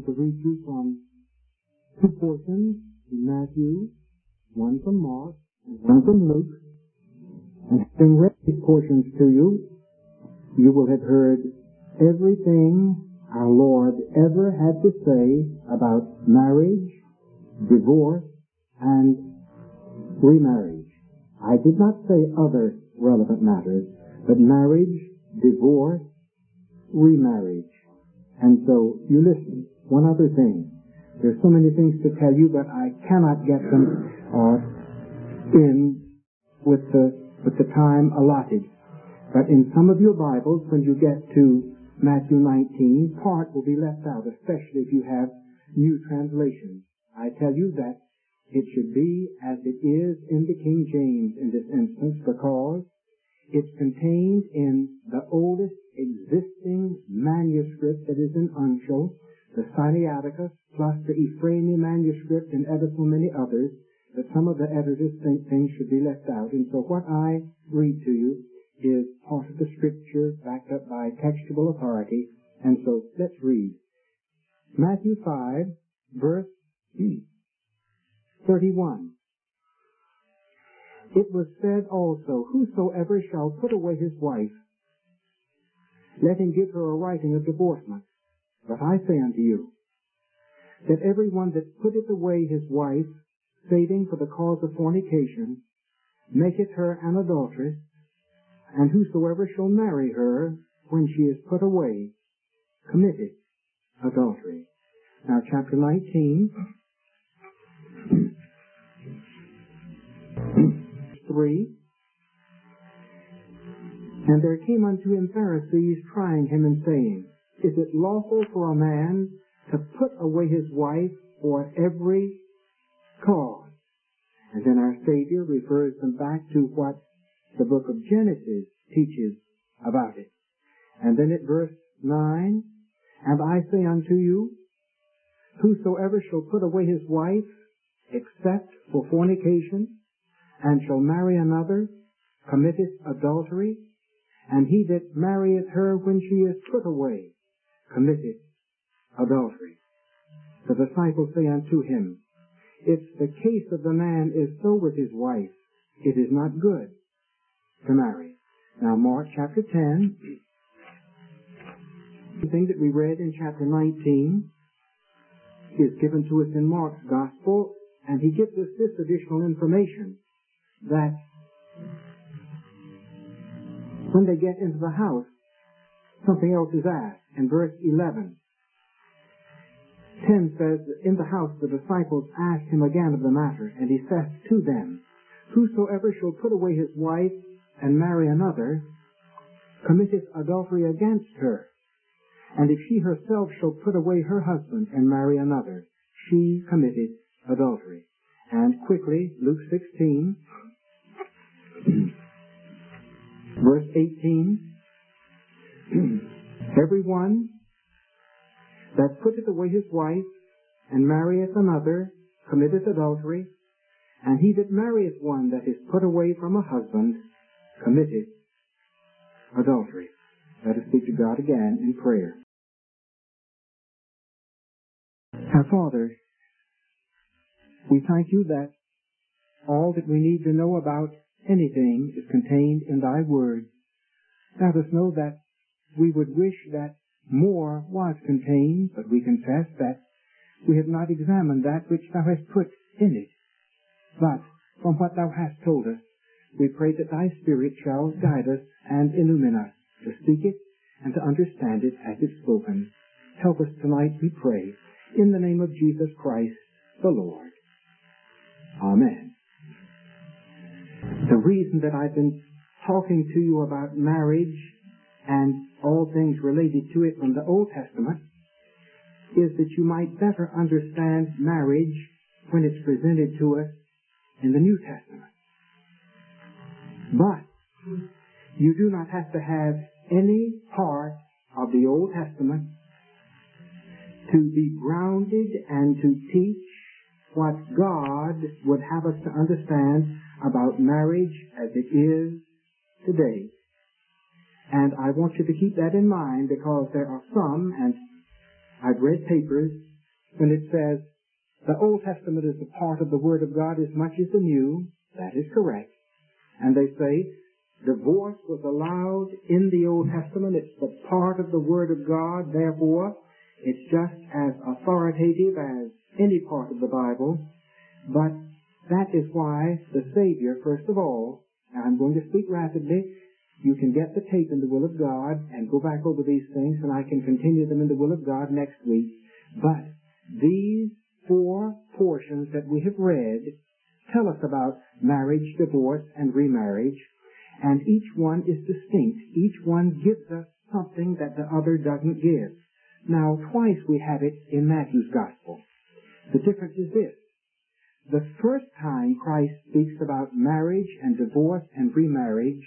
To read you from two portions in Matthew, one from Mark, and one from Luke. And having read these portions to you, you will have heard everything our Lord ever had to say about marriage, divorce, and remarriage. I did not say other relevant matters, but marriage, divorce, remarriage. And so you listen. One other thing. There's so many things to tell you, but I cannot get them in with the time allotted. But in some of your Bibles, when you get to Matthew 19, part will be left out, especially if you have new translations. I tell you that it should be as it is in the King James in this instance, because it's contained in the oldest existing manuscript that is in Uncial, the Sinaiticus, plus the Ephraimi manuscript and ever so many others, that some of the editors think things should be left out. And so what I read to you is part of the Scripture backed up by textual authority. And so let's read. Matthew 5, verse 31. It was said also, whosoever shall put away his wife, let him give her a writing of divorcement. But I say unto you, that every one that putteth away his wife, saving for the cause of fornication, maketh her an adulteress, and whosoever shall marry her, when she is put away, committeth adultery. Now, chapter 19, 3. And there came unto him Pharisees, trying him, and saying, is it lawful for a man to put away his wife for every cause? And then our Savior refers them back to what the book of Genesis teaches about it. And then at verse 9, and I say unto you, whosoever shall put away his wife, except for fornication, and shall marry another, committeth adultery, and he that marrieth her when she is put away, committeth adultery. The disciples say unto him, if the case of the man is so with his wife, it is not good to marry. Now, Mark chapter 10, the thing that we read in chapter 19 is given to us in Mark's gospel, and he gives us this additional information, that when they get into the house, something else is asked. In verse 11, 10 says, in the house the disciples asked him again of the matter, and he saith to them, whosoever shall put away his wife and marry another, committeth adultery against her. And if she herself shall put away her husband and marry another, she committeth adultery. And quickly, Luke 16, verse 18, every one that putteth away his wife and marrieth another committeth adultery, and he that marrieth one that is put away from a husband committeth adultery. Let us speak to God again in prayer. Our Father, we thank you that all that we need to know about anything is contained in thy word. Let us know that we would wish that more was contained, but we confess that we have not examined that which thou hast put in it. But from what thou hast told us, we pray that thy Spirit shall guide us and illumine us to speak it and to understand it as it's spoken. Help us tonight, we pray, in the name of Jesus Christ, the Lord. Amen. The reason that I've been talking to you about marriage and all things related to it from the Old Testament is that you might better understand marriage when it's presented to us in the New Testament. But you do not have to have any part of the Old Testament to be grounded and to teach what God would have us to understand about marriage as it is today. And I want you to keep that in mind, because there are some, and I've read papers when it says the Old Testament is a part of the Word of God as much as the New. That is correct. And they say divorce was allowed in the Old Testament. It's the part of the Word of God. Therefore, it's just as authoritative as any part of the Bible. But that is why the Savior, first of all, and I'm going to speak rapidly, you can get the tape in the Will of God and go back over these things, and I can continue them in the Will of God next week. But these 4 portions that we have read tell us about marriage, divorce, and remarriage, and each one is distinct. Each one gives us something that the other doesn't give. Now, twice we have it in Matthew's Gospel. The difference is this. The first time Christ speaks about marriage and divorce and remarriage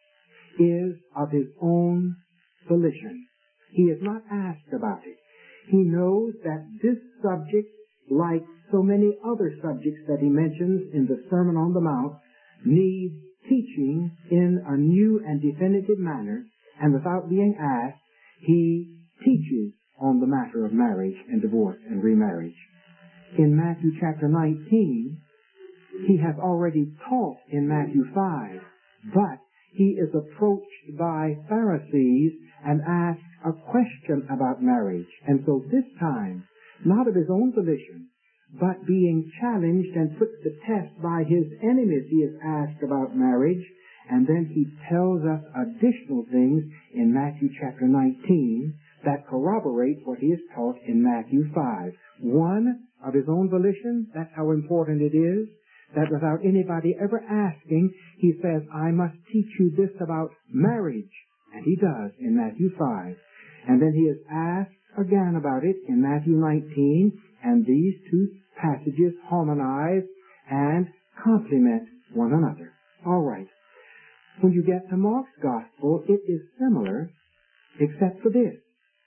is of his own volition. He is not asked about it. He knows that this subject, like so many other subjects that he mentions in the Sermon on the Mount, needs teaching in a new and definitive manner, and without being asked, he teaches on the matter of marriage and divorce and remarriage. In Matthew chapter 19, he has already taught in Matthew 5, but he is approached by Pharisees and asked a question about marriage. And so this time, not of his own volition, but being challenged and put to the test by his enemies, he is asked about marriage, and then he tells us additional things in Matthew chapter 19 that corroborate what he has taught in Matthew 5. One, of his own volition, that's how important it is, that without anybody ever asking, he says, I must teach you this about marriage. And he does in Matthew 5. And then he is asked again about it in Matthew 19, and these 2 passages harmonize and complement one another. All right. When you get to Mark's Gospel, it is similar, except for this.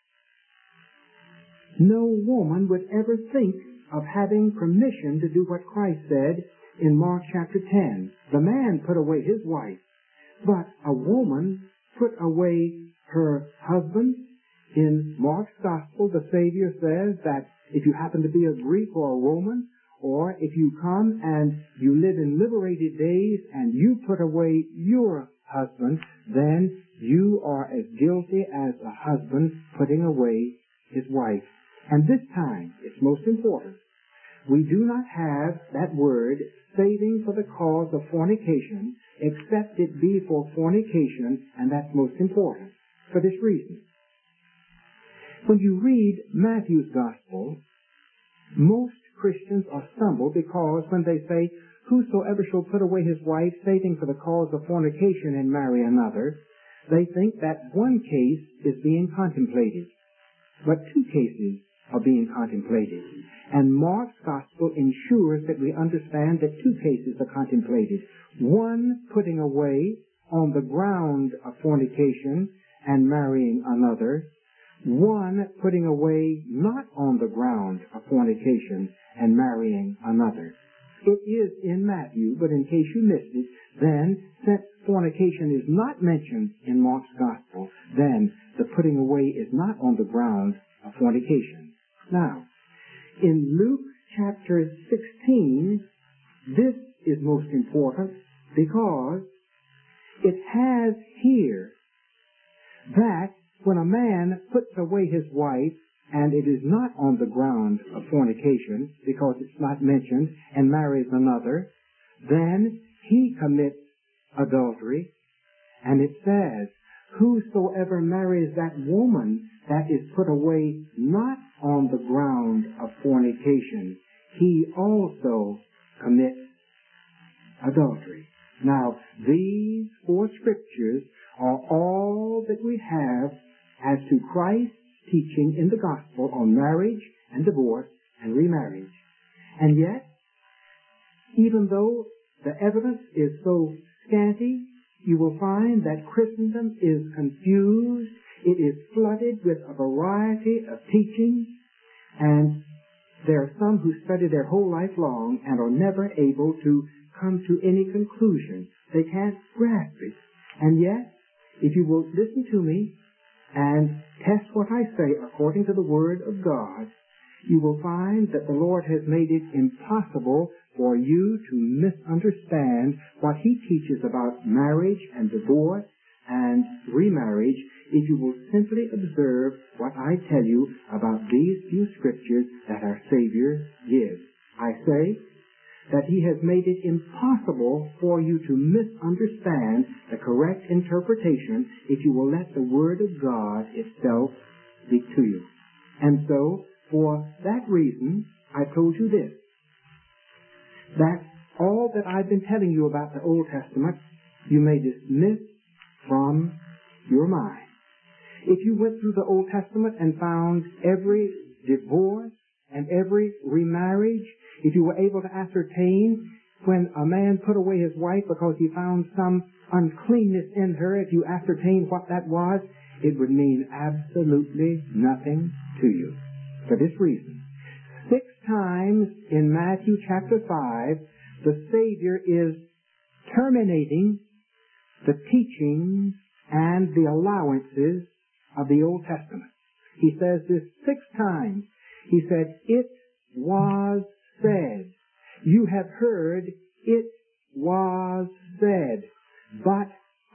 No woman would ever think of having permission to do what Christ said in Mark chapter 10. The man put away his wife, but a woman put away her husband. In Mark's Gospel, the Savior says that if you happen to be a Greek or a Roman, or if you come and you live in liberated days and you put away your husband, then you are as guilty as a husband putting away his wife. And this time, it's most important, we do not have that word, saving for the cause of fornication, except it be for fornication, and that's most important, for this reason. When you read Matthew's Gospel, most Christians are stumbled because when they say, whosoever shall put away his wife, saving for the cause of fornication, and marry another, they think that one case is being contemplated, but 2 cases are being contemplated. And Mark's Gospel ensures that we understand that 2 cases are contemplated. One, putting away on the ground of fornication and marrying another. One, putting away not on the ground of fornication and marrying another. It is in Matthew, but in case you missed it, then, since fornication is not mentioned in Mark's Gospel, then the putting away is not on the ground of fornication. Now, in Luke chapter 16, this is most important because it has here that when a man puts away his wife and it is not on the ground of fornication because it's not mentioned and marries another, then he commits adultery. And it says, whosoever marries that woman that is put away not on the ground of fornication, he also commits adultery. Now, these 4 scriptures are all that we have as to Christ's teaching in the gospel on marriage and divorce and remarriage. And yet, even though the evidence is so scanty, you will find that Christendom is confused. It is flooded with a variety of teaching, and there are some who study their whole life long and are never able to come to any conclusion. They can't grasp it. And yet, if you will listen to me and test what I say according to the Word of God, you will find that the Lord has made it impossible for you to misunderstand what He teaches about marriage and divorce and remarriage if you will simply observe what I tell you about these few scriptures that our Savior gives. I say that He has made it impossible for you to misunderstand the correct interpretation if you will let the Word of God itself speak to you. And so, for that reason, I told you this, that all that I've been telling you about the Old Testament, you may dismiss from your mind. If you went through the Old Testament and found every divorce and every remarriage, if you were able to ascertain when a man put away his wife because he found some uncleanness in her, if you ascertained what that was, it would mean absolutely nothing to you. For this reason, 6 times in Matthew chapter 5, the Savior is terminating the teachings and the allowances of the Old Testament. He says this 6 times. He said, "It was said." You have heard, "It was said, but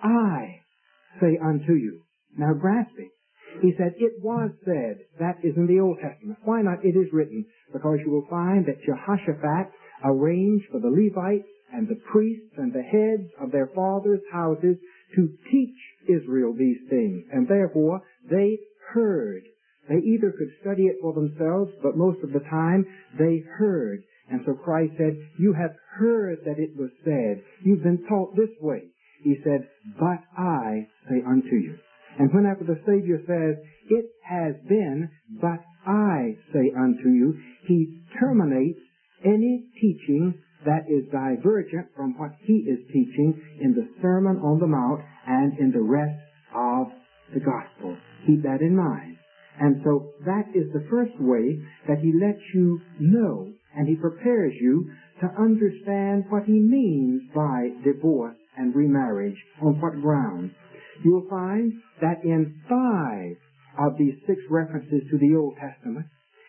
I say unto you." Now grasp it. He said, "It was said." That is in the Old Testament. Why not? It is written. Because you will find that Jehoshaphat arranged for the Levites and the priests and the heads of their fathers' houses to teach Israel these things. And therefore, they heard. They either could study it for themselves, but most of the time, they heard. And so Christ said, "You have heard that it was said. You've been taught this way." He said, "But I say unto you." And whenever the Savior says, "It has been, but I say unto you," He terminates any teaching that is divergent from what He is teaching in the Sermon on the Mount and in the rest of the Gospel. Keep that in mind. And so that is the first way that He lets you know and He prepares you to understand what He means by divorce and remarriage, on what grounds. You will find that in 5 of these 6 references to the Old Testament,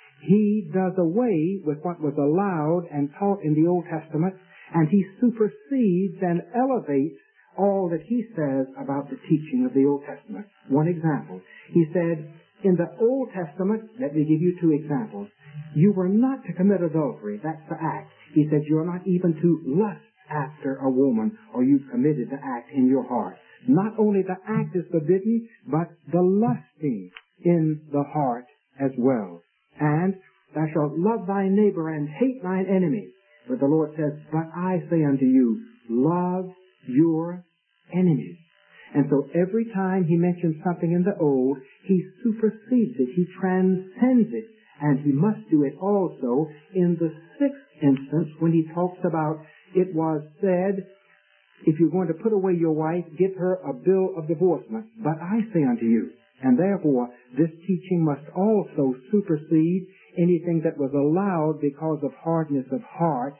He does away with what was allowed and taught in the Old Testament, and He supersedes and elevates all that He says about the teaching of the Old Testament. One example, He said, in the Old Testament, let me give you 2 examples. You were not to commit adultery. That's the act. He said you are not even to lust after a woman, or you've committed the act in your heart. Not only the act is forbidden, but the lusting in the heart as well. And thou shalt love thy neighbor and hate thine enemy. But the Lord says, "But I say unto you, love your enemies." And so every time He mentions something in the Old, He supersedes it, He transcends it, and He must do it also in the 6th instance when He talks about, "It was said, if you're going to put away your wife, give her a bill of divorcement. But I say unto you." And therefore, this teaching must also supersede anything that was allowed because of hardness of heart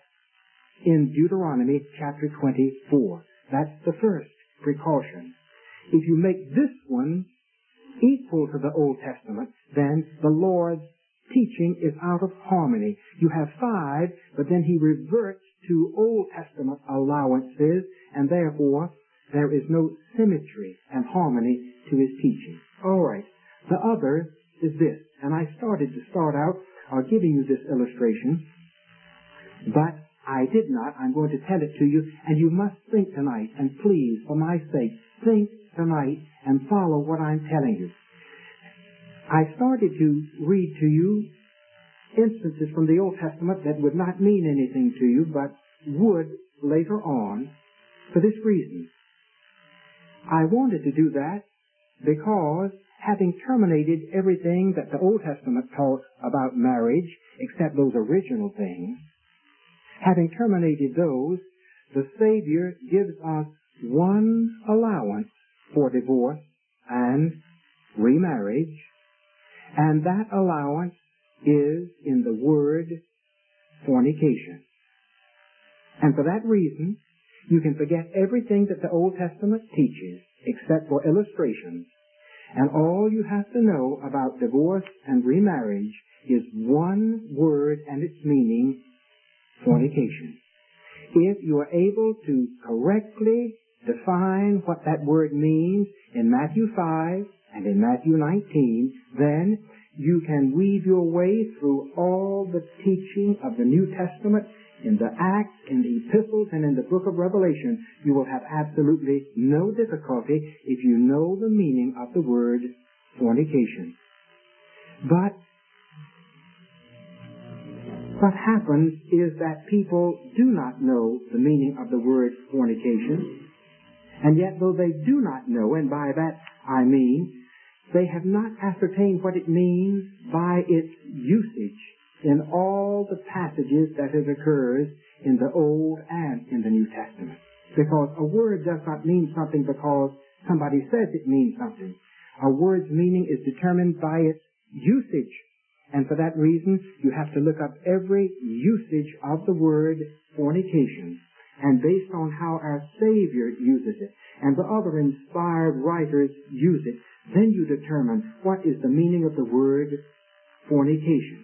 in Deuteronomy chapter 24. That's the first precaution. If you make this one equal to the Old Testament, then the Lord's teaching is out of harmony. You have 5, but then He reverts to Old Testament allowances, and therefore there is no symmetry and harmony to His teaching. All right. The other is this, and I started to start out giving you this illustration, but I did not. I'm going to tell it to you, and you must think tonight, and please, for my sake, think tonight and follow what I'm telling you. I started to read to you instances from the Old Testament that would not mean anything to you, but would later on, for this reason. I wanted to do that because, having terminated everything that the Old Testament taught about marriage, except those original things, having terminated those, the Savior gives us one allowance for divorce and remarriage, and that allowance is in the word fornication. And for that reason, you can forget everything that the Old Testament teaches, except for illustrations, And all you have to know about divorce and remarriage is one word and its meaning, fornication. If you are able to correctly define what that word means in Matthew 5 and in Matthew 19, then you can weave your way through all the teaching of the New Testament in the Acts, in the epistles, and in the book of Revelation. You will have absolutely no difficulty if you know the meaning of the word fornication. But what happens is that people do not know the meaning of the word fornication, and yet though they do not know, and by that I mean they have not ascertained what it means by its usage in all the passages that it occurs in the Old and in the New Testament. Because a word does not mean something because somebody says it means something. A word's meaning is determined by its usage. And for that reason, you have to look up every usage of the word fornication. And based on how our Savior uses it, and the other inspired writers use it, then you determine what is the meaning of the word fornication.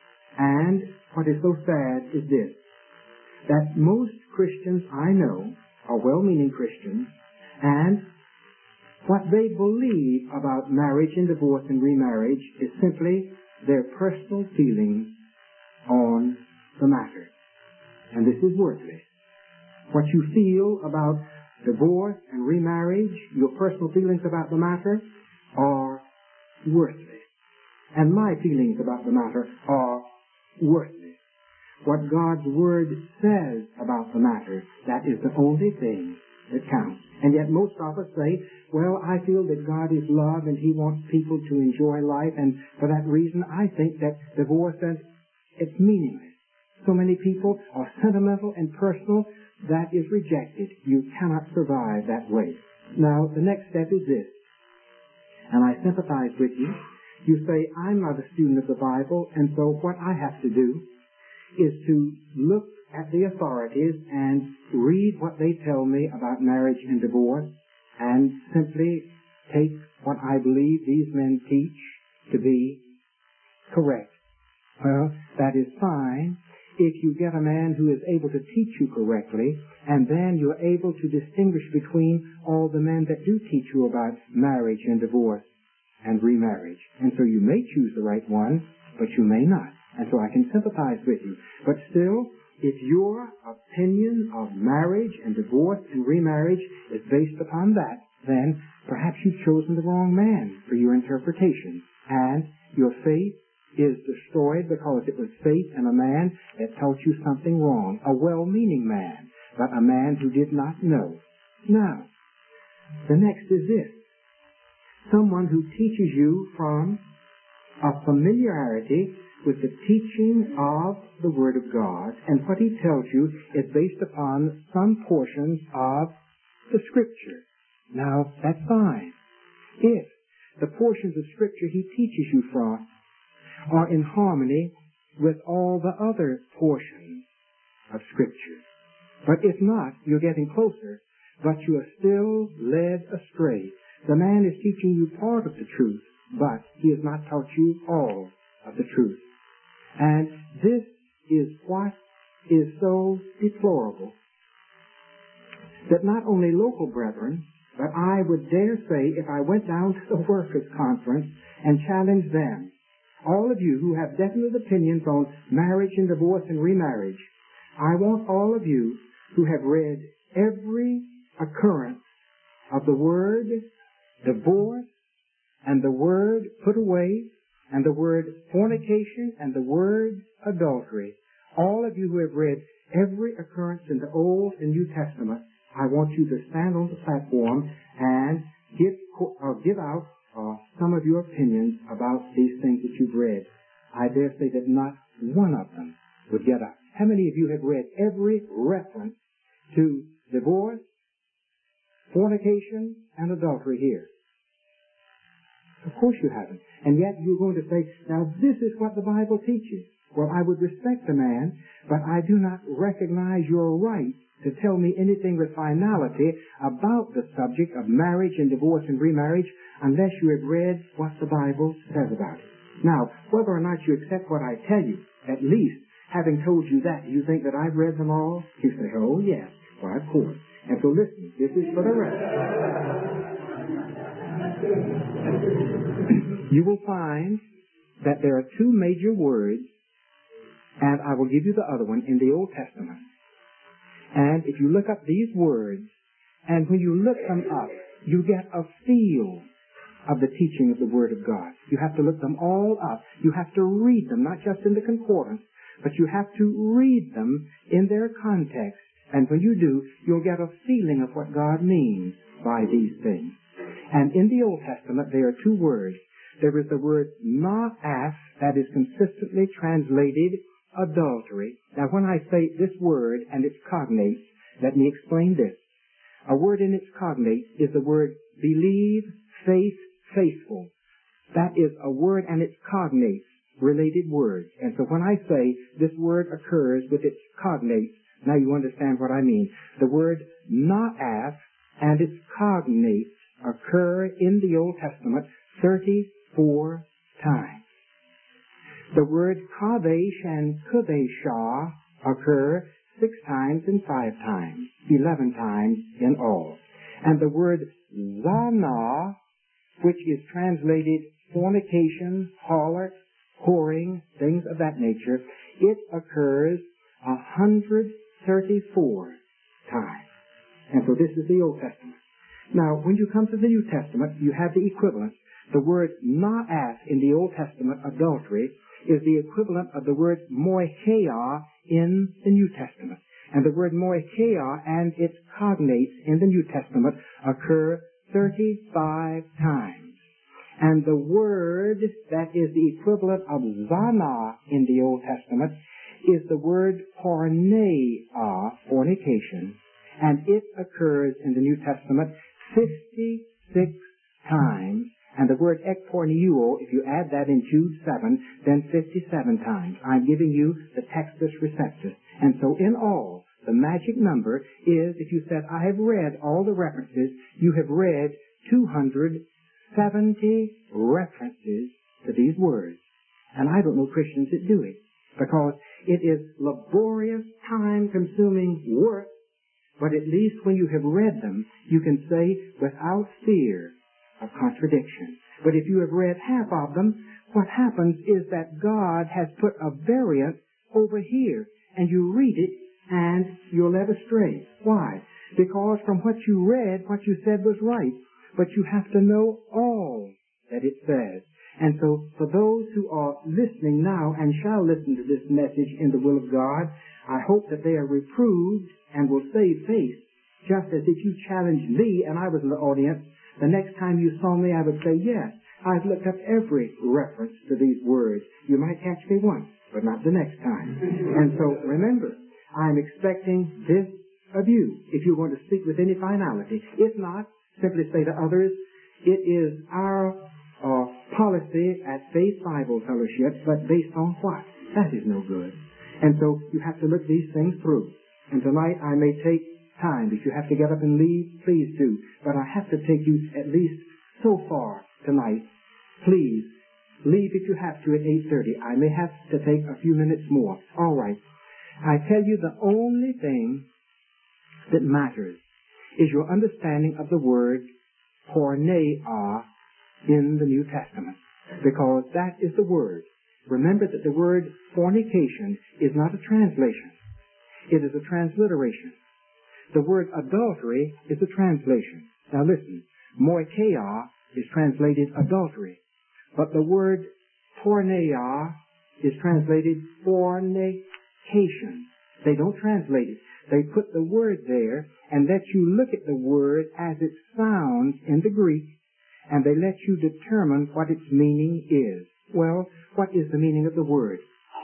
And what is so sad is this, that most Christians I know are well-meaning Christians, and what they believe about marriage and divorce and remarriage is simply their personal feelings on the matter. And this is worthless. What you feel about divorce and remarriage, your personal feelings about the matter, are worthless. And my feelings about the matter are worthless. What God's Word says about the matter, that is the only thing that counts. And yet most of us say, well, I feel that God is love and He wants people to enjoy life, and for that reason I think that divorce it's meaningless. So many people are sentimental and personal. That is rejected. You cannot survive that way. Now, the next step is this, and I sympathize with you. You say, I'm not a student of the Bible, and so what I have to do is to look at the authorities and read what they tell me about marriage and divorce, and simply take what I believe these men teach to be correct. Well, that is fine if you get a man who is able to teach you correctly, and then you're able to distinguish between all the men that do teach you about marriage and divorce and remarriage. And so you may choose the right one, but you may not. And so I can sympathize with you. But still, if your opinion of marriage and divorce and remarriage is based upon that, then perhaps you've chosen the wrong man for your interpretation. And your faith is destroyed because it was faith in a man that taught you something wrong. A well-meaning man, but a man who did not know. Now, the next is this. Someone who teaches you from a familiarity with the teaching of the Word of God, and what he tells you is based upon some portions of the Scripture. Now, that's fine. If the portions of Scripture he teaches you from are in harmony with all the other portions of Scripture. But if not, you're getting closer, but you are still led astray. The man is teaching you part of the truth, but he has not taught you all of the truth. And this is what is so deplorable, that not only local brethren, but I would dare say if I went down to the workers' conference and challenged them, all of you who have definite opinions on marriage and divorce and remarriage, I want all of you who have read every occurrence of the word divorce and the word put away and the word fornication and the word adultery, all of you who have read every occurrence in the Old and New Testament, I want you to stand on the platform and give out some of your opinions about these things that you've read. I dare say that not one of them would get up. How many of you have read every reference to divorce, fornication, and adultery here? Of course you haven't. And yet you're going to say, now this is what the Bible teaches. Well, I would respect the man, but I do not recognize your right to tell me anything with finality about the subject of marriage and divorce and remarriage unless you have read what the Bible says about it. Now, whether or not you accept what I tell you, at least, having told you that, do you think that I've read them all? You say, oh, yes. Why, of course. And so listen, this is for the rest. You will find that there are two major words, and I will give you the other one, in the Old Testament. And if you look up these words, and when you look them up, you get a feel of the teaching of the Word of God. You have to look them all up. You have to read them, not just in the concordance, but you have to read them in their context. And when you do, you'll get a feeling of what God means by these things. And in the Old Testament, there are two words. There is the word ma'af, that is consistently translated adultery. Now, when I say this word and its cognates, let me explain this. A word in its cognates is the word believe, faith, faithful. That is a word and its cognates, related words. And so when I say this word occurs with its cognates, now you understand what I mean. The word ma'af and its cognates occur in the Old Testament 34 times. The word kadesh and kadeshah occur 6 times and 5 times, 11 times in all. And the word zana, which is translated fornication, harlot, whoring, things of that nature, it occurs 134 times. And so this is the Old Testament. Now, when you come to the New Testament, you have the equivalent. The word ma'af in the Old Testament, adultery, is the equivalent of the word moicheia in the New Testament. And the word moicheia and its cognates in the New Testament occur 35 times. And the word that is the equivalent of zana in the Old Testament is the word porneia, fornication, and it occurs in the New Testament 56 times. And the word ekporneuo, if you add that in Jude 7, then 57 times. I'm giving you the Textus Receptus. And so in all, the magic number is, if you said, I have read all the references, you have read 270 references to these words. And I don't know Christians that do it, because it is laborious, time-consuming work, but at least when you have read them, you can say without fear of contradiction. But if you have read half of them, what happens is that God has put a variant over here, and you read it, and you're led astray. Why? Because from what you read, what you said was right, but you have to know all that it says. And so, for those who are listening now and shall listen to this message in the will of God, I hope that they are reproved and will save face, just as if you challenged me and I was in the audience. The next time you saw me, I would say, yes, I've looked up every reference to these words. You might catch me once, but not the next time. And so, remember, I'm expecting this of you, if you want to speak with any finality. If not, simply say to others, it is our policy at Faith Bible Fellowship, but based on what? That is no good. And so, you have to look these things through. And tonight, I may take time. If you have to get up and leave, please do. But I have to take you at least so far tonight. Please, leave if you have to at 8:30. I may have to take a few minutes more. All right. I tell you, the only thing that matters is your understanding of the word porneia in the New Testament, because that is the word. Remember that the word fornication is not a translation. It is a transliteration. The word adultery is a translation. Now listen, moicheia is translated adultery, but the word porneia is translated fornication. They don't translate it. They put the word there and let you look at the word as it sounds in the Greek, and they let you determine what its meaning is. Well, what is the meaning of the word?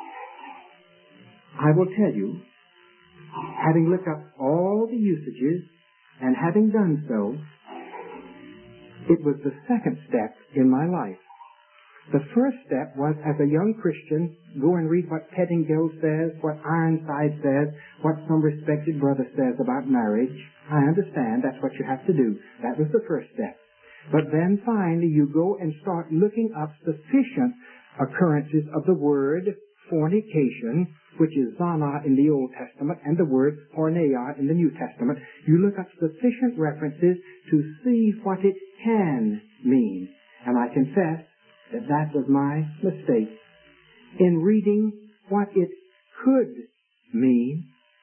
I will tell you, having looked up all the usages, and having done so, it was the second step in my life. The first step was, as a young Christian, go and read what Pettingill says, what Ironside says, what some respected brother says about marriage. I understand that's what you have to do. That was the first step. But then finally you go and start looking up sufficient occurrences of the word fornication, which is zana in the Old Testament, and the word porneia in the New Testament. You look up sufficient references to see what it can mean. And I confess that was my mistake. In reading what it could mean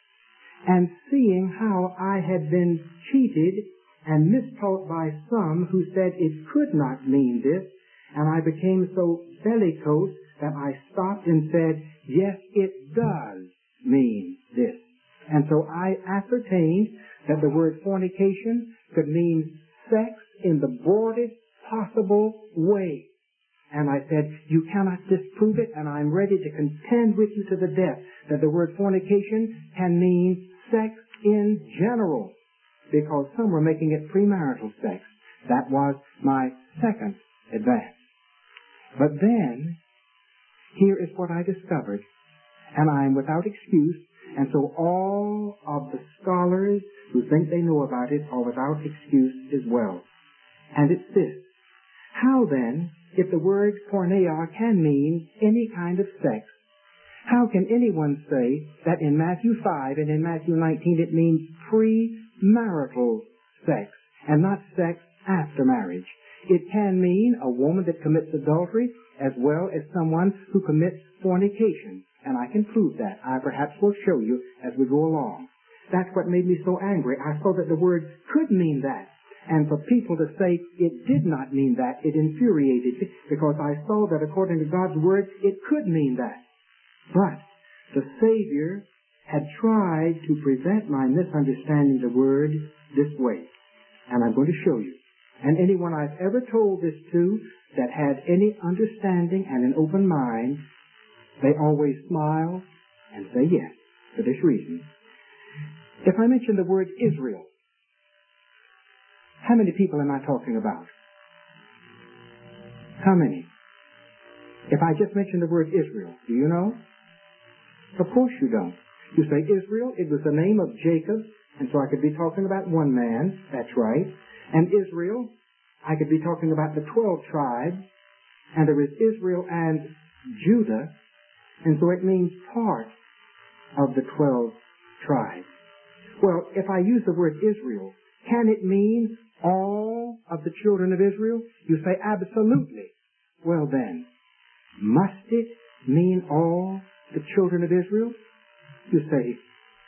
and seeing how I had been cheated and mistaught by some who said it could not mean this, and I became so bellicose that I stopped and said, yes, it does mean this. And so I ascertained that the word fornication could mean sex in the broadest possible way. And I said, you cannot disprove it, and I'm ready to contend with you to the death that the word fornication can mean sex in general, because some were making it premarital sex. That was my second advance. But then, here is what I discovered, and I am without excuse, and so all of the scholars who think they know about it are without excuse as well. And it's this. How then, if the word porneia can mean any kind of sex, how can anyone say that in Matthew 5 and in Matthew 19 it means premarital sex and not sex after marriage? It can mean a woman that commits adultery as well as someone who commits fornication. And I can prove that. I perhaps will show you as we go along. That's what made me so angry. I saw that the word could mean that. And for people to say it did not mean that, it infuriated me, because I saw that according to God's word, it could mean that. But the Savior had tried to prevent my misunderstanding the word this way. And I'm going to show you. And anyone I've ever told this to that had any understanding and an open mind, they always smile and say yes, for this reason. If I mention the word Israel, how many people am I talking about? How many? If I just mention the word Israel, do you know? Of course you don't. You say Israel, it was the name of Jacob, and so I could be talking about one man, that's right. And Israel, I could be talking about the 12 tribes, and there is Israel and Judah, and so it means part of the 12 tribes. Well, if I use the word Israel, can it mean all of the children of Israel? You say absolutely. Well then, must it mean all the children of Israel? You say,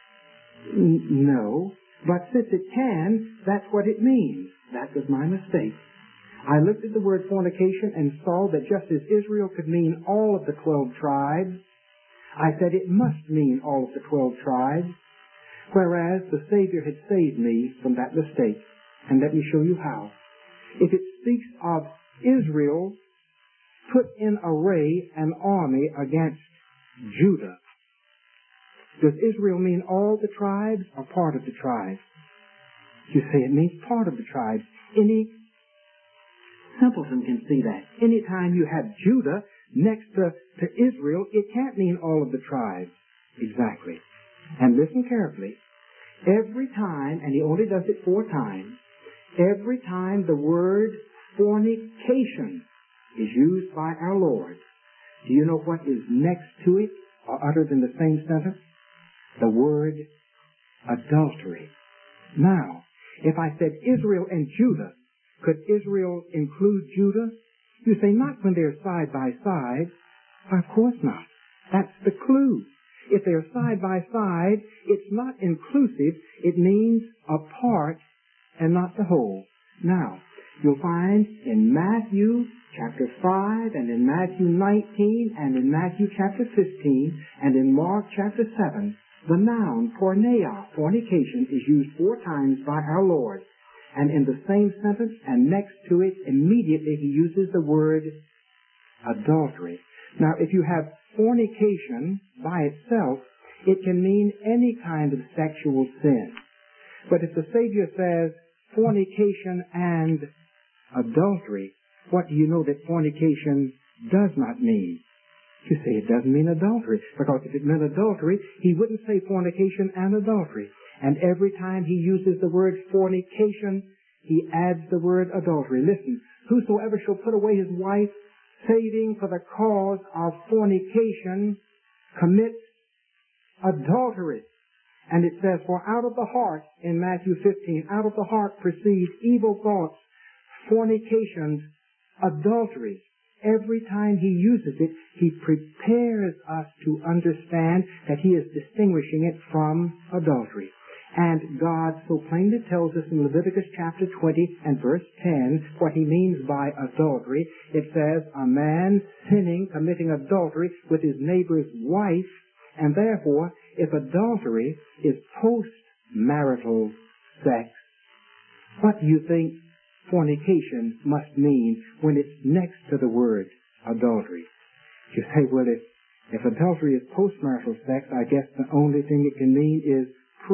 no. But since it can, that's what it means. That was my mistake. I looked at the word fornication and saw that just as Israel could mean all of the 12 tribes, I said it must mean all of the 12 tribes, whereas the Savior had saved me from that mistake. And let me show you how. If it speaks of Israel, put in array an army against Judah, does Israel mean all the tribes or part of the tribes? You say it means part of the tribes. Any simpleton can see that. Anytime you have Judah next to Israel, it can't mean all of the tribes. Exactly. And listen carefully. Every time, and he only does it 4 times, every time the word fornication is used by our Lord, do you know what is next to it or uttered in the same sentence? The word adultery. Now, if I said Israel and Judah, could Israel include Judah? You say not when they're side by side. Of course not. That's the clue. If they're side by side, it's not inclusive. It means a part and not the whole. Now, you'll find in Matthew chapter 5 and in Matthew 19 and in Matthew chapter 15 and in Mark chapter 7, the noun porneia, fornication, is used 4 times by our Lord. And in the same sentence and next to it, immediately he uses the word adultery. Now, if you have fornication by itself, it can mean any kind of sexual sin. But if the Savior says fornication and adultery, what do you know that fornication does not mean. You say it doesn't mean adultery, because if it meant adultery, he wouldn't say fornication and adultery. And every time he uses the word fornication, he adds the word adultery. Listen, whosoever shall put away his wife, saving for the cause of fornication, commits adultery. And it says, for out of the heart, in Matthew 15, out of the heart proceed evil thoughts, fornications, adulteries. Every time he uses it, he prepares us to understand that he is distinguishing it from adultery. And God so plainly tells us in Leviticus chapter 20 and verse 10 what he means by adultery. It says, a man sinning, committing adultery with his neighbor's wife, and therefore, if adultery is post-marital sex, what do you think fornication must mean when it's next to the word adultery? You say, well, if adultery is post-marital sex, I guess the only thing it can mean is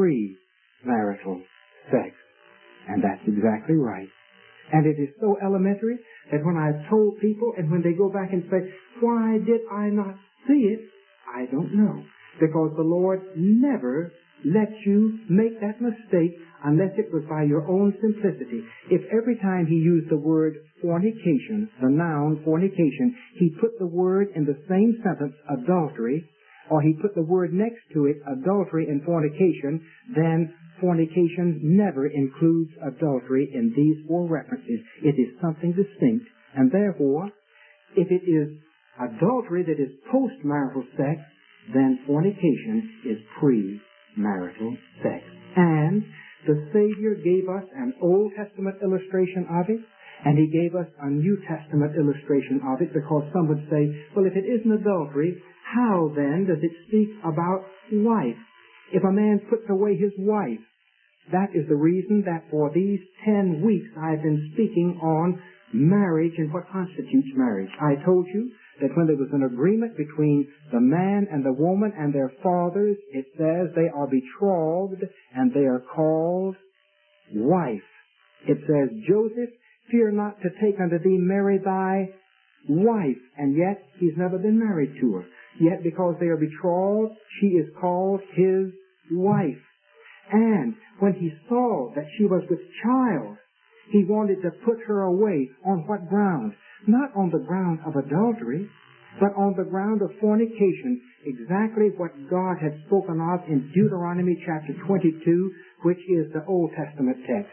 pre-marital sex. And that's exactly right. And it is so elementary that when I've told people, and when they go back and say, why did I not see it? I don't know. Because the Lord never lets you make that mistake unless it was by your own simplicity. If every time he used the word fornication, the noun fornication, he put the word in the same sentence, adultery, or he put the word next to it, adultery and fornication, then fornication never includes adultery in these four references. It is something distinct, and therefore, if it is adultery that is post-marital sex, then fornication is pre-marital sex. And the Savior gave us an Old Testament illustration of it, and he gave us a New Testament illustration of it, because some would say, well, if it isn't adultery, how then does it speak about wife? If a man puts away his wife, that is the reason that for these 10 weeks I've been speaking on marriage and what constitutes marriage. I told you that when there was an agreement between the man and the woman and their fathers, it says they are betrothed and they are called wife. It says, Joseph, fear not to take unto thee Mary thy wife. And yet he's never been married to her. Yet because they are betrothed, she is called his wife. And when he saw that she was with child, he wanted to put her away. On what ground? Not on the ground of adultery, but on the ground of fornication, exactly what God had spoken of in Deuteronomy chapter 22, which is the Old Testament text.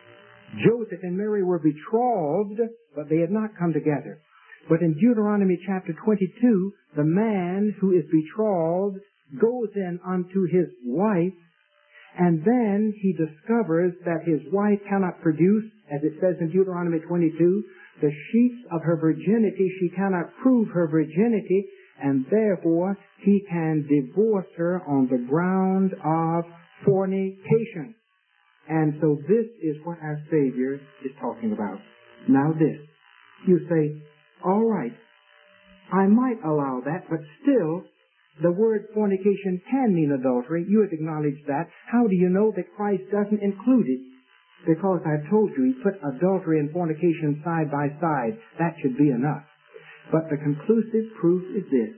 Joseph and Mary were betrothed, but they had not come together. But in Deuteronomy chapter 22, the man who is betrothed goes in unto his wife, and then he discovers that his wife cannot produce, as it says in Deuteronomy 22, the sheets of her virginity. She cannot prove her virginity, and therefore he can divorce her on the ground of fornication. And so this is what our Savior is talking about. Now this, you say, all right, I might allow that, but still, the word fornication can mean adultery. You have acknowledged that. How do you know that Christ doesn't include it? Because I told you he put adultery and fornication side by side. That should be enough. But the conclusive proof is this,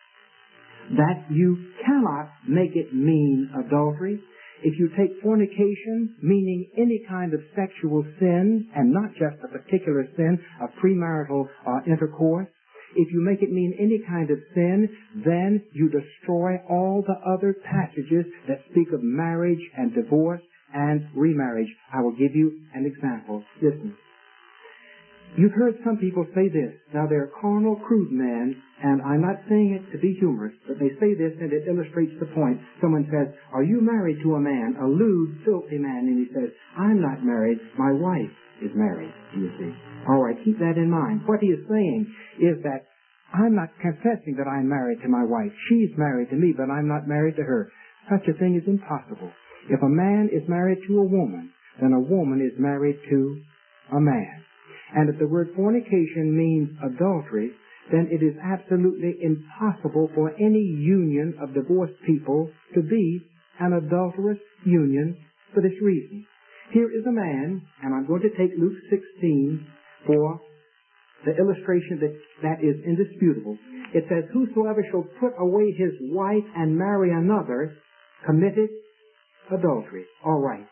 that you cannot make it mean adultery. If you take fornication, meaning any kind of sexual sin, and not just a particular sin of premarital intercourse, if you make it mean any kind of sin, then you destroy all the other passages that speak of marriage and divorce and remarriage. I will give you an example. Listen. You've heard some people say this. Now, they're carnal, crude men, and I'm not saying it to be humorous, but they say this and it illustrates the point. Someone says, are you married to a man, a lewd, filthy man? And he says, I'm not married, my wife is married, you see. All right, keep that in mind. What he is saying is that I'm not confessing that I'm married to my wife. She's married to me, but I'm not married to her. Such a thing is impossible. If a man is married to a woman, then a woman is married to a man. And if the word fornication means adultery, then it is absolutely impossible for any union of divorced people to be an adulterous union for this reason. Here is a man, and I'm going to take Luke 16 for the illustration that is indisputable. It says, whosoever shall put away his wife and marry another committed adultery. All right.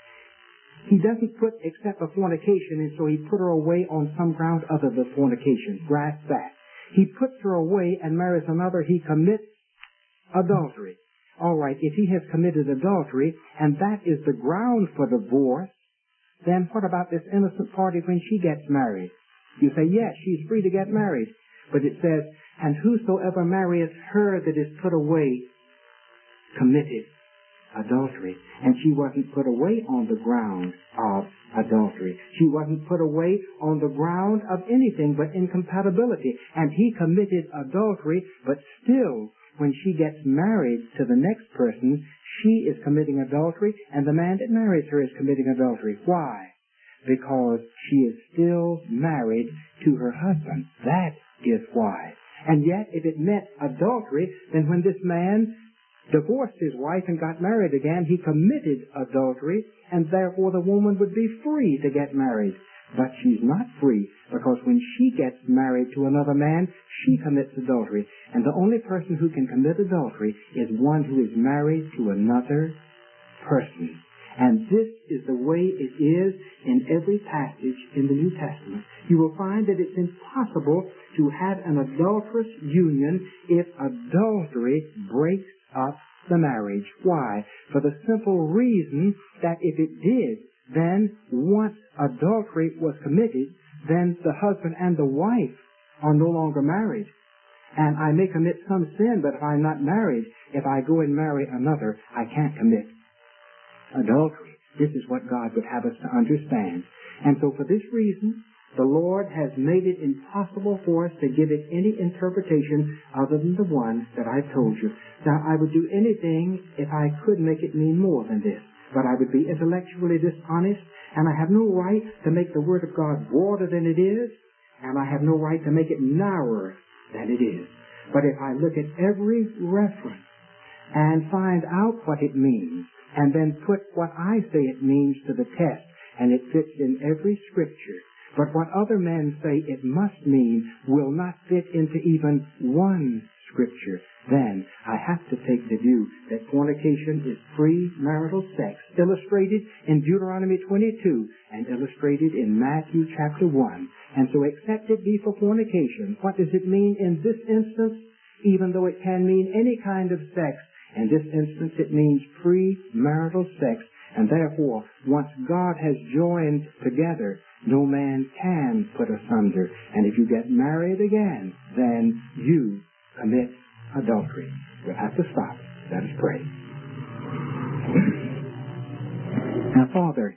He doesn't put except for fornication, and so he put her away on some ground other than fornication. Grasp that. He puts her away and marries another, he commits adultery. All right, if he has committed adultery, and that is the ground for divorce, then what about this innocent party when she gets married? You say, yes, she's free to get married. But it says, and whosoever marrieth her that is put away committed adultery. And she wasn't put away on the ground of adultery. She wasn't put away on the ground of anything but incompatibility. And he committed adultery, but still, when she gets married to the next person, she is committing adultery, and the man that marries her is committing adultery. Why? Because she is still married to her husband. That is why. And yet, if it meant adultery, then when this man divorced his wife and got married again, he committed adultery, and therefore the woman would be free to get married. But she's not free, because when she gets married to another man, she commits adultery. And the only person who can commit adultery is one who is married to another person. And this is the way it is in every passage in the New Testament. You will find that it's impossible to have an adulterous union if adultery breaks up the marriage. Why? For the simple reason that if it did, then once adultery was committed, then the husband and the wife are no longer married. And I may commit some sin, but if I'm not married, if I go and marry another, I can't commit adultery. This is what God would have us to understand. And so for this reason, the Lord has made it impossible for us to give it any interpretation other than the one that I've told you. Now, I would do anything if I could make it mean more than this. But I would be intellectually dishonest, and I have no right to make the Word of God broader than it is, and I have no right to make it narrower than it is. But if I look at every reference and find out what it means, and then put what I say it means to the test, and it fits in every Scripture, but what other men say it must mean will not fit into even one Scripture, then I have to take the view that fornication is premarital sex, illustrated in Deuteronomy 22 and illustrated in Matthew chapter 1. And so except it be for fornication, what does it mean in this instance? Even though it can mean any kind of sex, in this instance it means premarital sex, and therefore, once God has joined together, no man can put asunder. And if you get married again, then you commit adultery. We'll have to stop. Let us pray. Now, Father,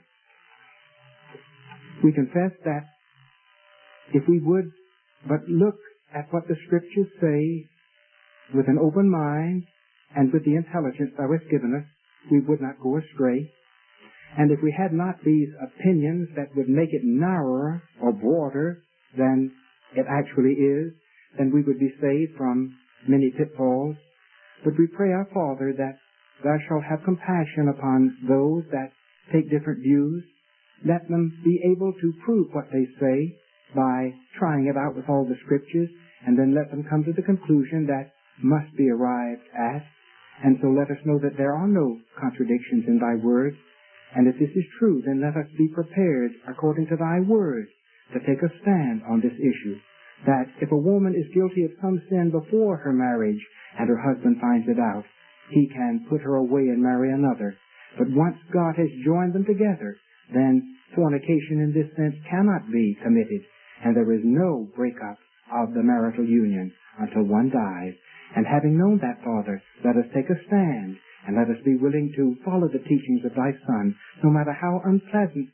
we confess that if we would but look at what the Scriptures say with an open mind and with the intelligence thou hast given us, we would not go astray. And if we had not these opinions that would make it narrower or broader than it actually is, then we would be saved from many pitfalls. But we pray, our Father, that thou shalt have compassion upon those that take different views. Let them be able to prove what they say by trying it out with all the Scriptures, and then let them come to the conclusion that must be arrived at. And so let us know that there are no contradictions in thy word. And if this is true, then let us be prepared, according to thy word, to take a stand on this issue. That if a woman is guilty of some sin before her marriage, and her husband finds it out, he can put her away and marry another. But once God has joined them together, then fornication in this sense cannot be committed, and there is no breakup of the marital union until one dies. And having known that, Father, let us take a stand, and let us be willing to follow the teachings of thy Son, no matter how unpleasant